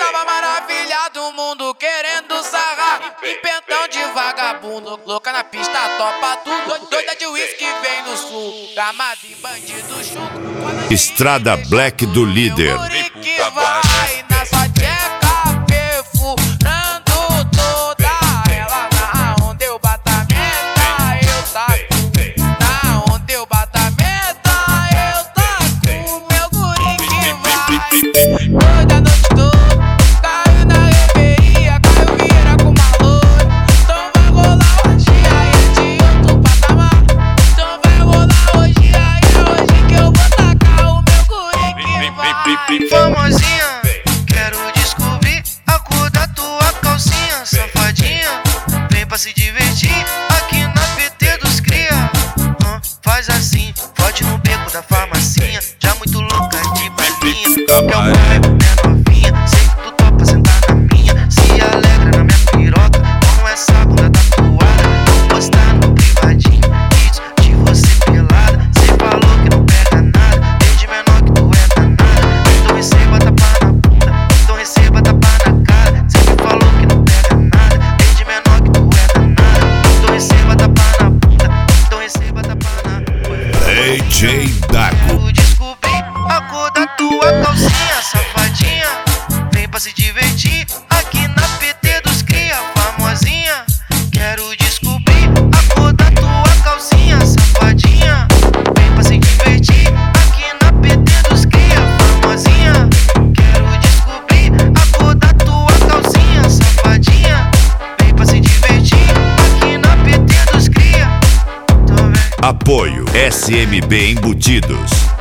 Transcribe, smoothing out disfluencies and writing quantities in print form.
tava maravilhado, o mundo querendo sarrar. Em pentão de vagabundo, louca na pista, topa tudo. Doida de uísque vem no sul, gamado em bandido chuto. Estrada Black do Líder. Que vai na sua tcheca, perfurando toda ela. Na onde eu bato a meta, eu taco. Na onde eu bato a meta, eu taco. Meu guri que vai doida a noite toda. Caiu na reveria, caiu vira com maluco. Então vai rolar hoje, aí é de outro patamar. Então vai rolar hoje, aí é hoje que eu vou tacar o meu guri que vai. Famosinha, quero descobrir a cor da tua calcinha. Safadinha, vem pra se divertir aqui na PT dos cria. Faz assim, fode no beco da farmacinha. Já muito louca de balinha. Quer um comer com minha novinha? Sei que tu topa sentar na minha. Se alegra na minha piroca com essa bunda tatuada. Vou postar no privadinho vídeos de você pelada. Cê falou que não pega nada, desde menor que tu é danada. Então receba tapa na bunda, então receba tapa na cara. Cê que falou que não pega nada, desde menor que tu é danada. Então receba tapa na bunda, então receba tapa na DJ Dago. Quero descobrir a cor da tua calcinha. Safadinha, vem pra se divertir aqui na PT dos cria. Famosinha, quero descobrir a cor da tua calcinha. Safadinha, vem pra se divertir aqui na PT dos cria. Famosinha, quero descobrir a cor da tua calcinha. Safadinha, vem pra se divertir aqui na PT dos cria. Apoio SMB Embutidos.